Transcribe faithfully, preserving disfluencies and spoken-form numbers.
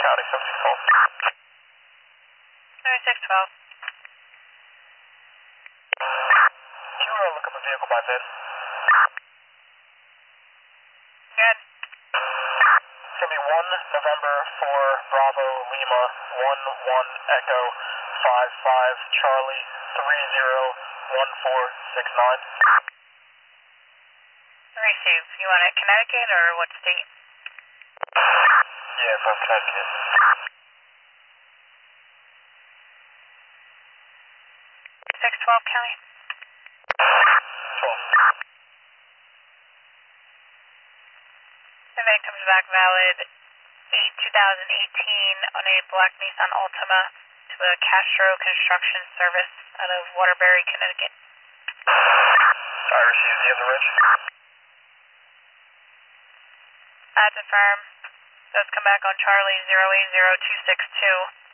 County seven six twelve. seven six twelve. Can you uh, look up a vehicle by V I N? Good. It's going to be one November four Bravo Lima one one Echo five five Charlie three zero one four six nine. Receive. You want it Connecticut or what state? Yeah, from Connecticut. six twelve County. twelve. Event comes back valid eight two thousand eighteen on a black Nissan Altima to the Castro Construction Service out of Waterbury, Connecticut. I received the other reg. That's affirm. Does come back on Charlie zero eight zero two six two.